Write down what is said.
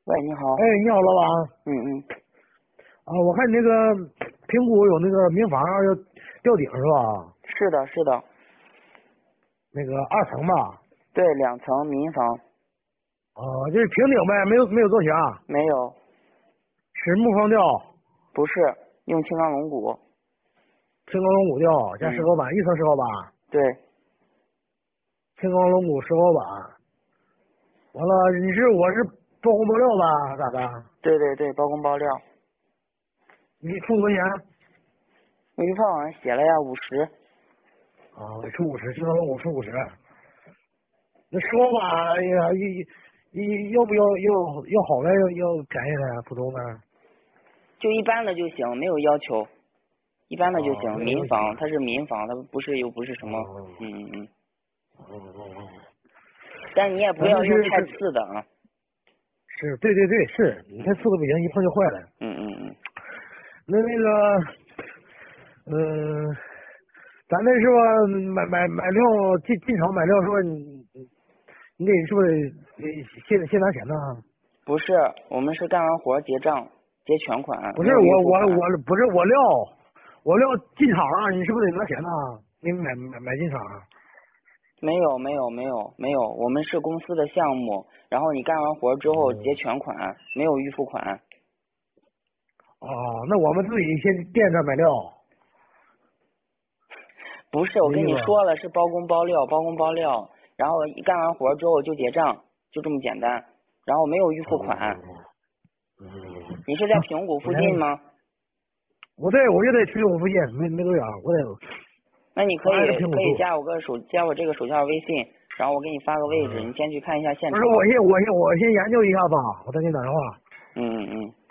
喂，你好。 哎，你好，老板。 嗯嗯， 我看你那个评估有那个民房要吊顶是吧？ 是的，是的， 那个2层吧？ 对，2层民房。 就是平顶呗，没有造墙， 没有， 实木方吊， 不是用青钢龙骨。 青钢龙骨吊加石嗯， 膏板，一层石膏板， 对青钢龙骨石膏板。完了，我是包工包料吧？咋的？ 对对对，包工包料。 你出多少钱？ 预算好像写了呀，50。 我出50，青钢龙骨出50。那石膏板，哎呀，要不要好的，要便宜的，普通的？ 就一般的就行，没有要求，一般的就行。 没有要求。 民房，它是民房，它又不是什么。 哦嗯嗯嗯。 哦。 但你也不咱们要用太是次的啊。 对对对，是你太次的不行，一碰就坏了。 嗯嗯嗯。 那个，嗯、咱那是吧？买料进厂买料是吧？你得是不是先拿钱呢？ 不是，我们是干完活结账结全款， 不是没有预付款。 不是我料进厂啊，你是不是得拿钱呢？你买进厂啊？ 没有，我们是公司的项目，然后你干完活之后结全款，没有预付款。 哦，那我们自己先店这买料， 不是，我跟没意思。 你说了是包工包料，包工包料，然后一干完活之后就结账，就这么简单，然后没有预付款。 嗯， 你是在平谷我联系， 附近吗？ 我就在平谷附近，没多远， 那你可我挨着以可以平谷住。 加我这个手下微信，然后我给你发个位置，你先去看一下现场。 不是，我先研究一下吧，我再给你打电话。 嗯嗯嗯。